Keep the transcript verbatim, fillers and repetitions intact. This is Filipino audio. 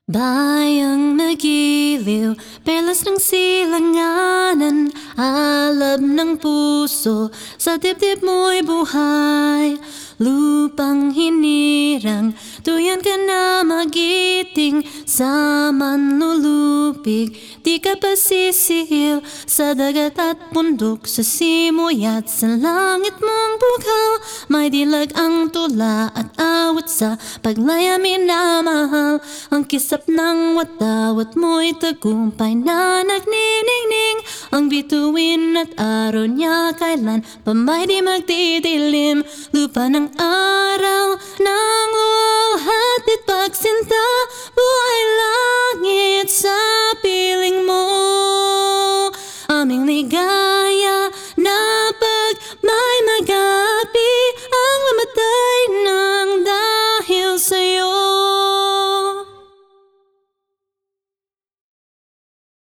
Bayang nagiliw, perlas ng silanganan, alab ng puso, sa dibdib mo'y buhay. Lupang hinirang, tuyan ka na magiting, sa manlulupig, di ka pa sisihil, sa dagat at bundok, sa simoy at sa langit mong bukaw. May dilag ang tula at awit sa paglaya minamahal, ang kisap ng watawat mo'y tagumpay na nagniningning, ang bituin at araw niya kailan pa may di magdidilim. Lupa ng araw ng luwalhati,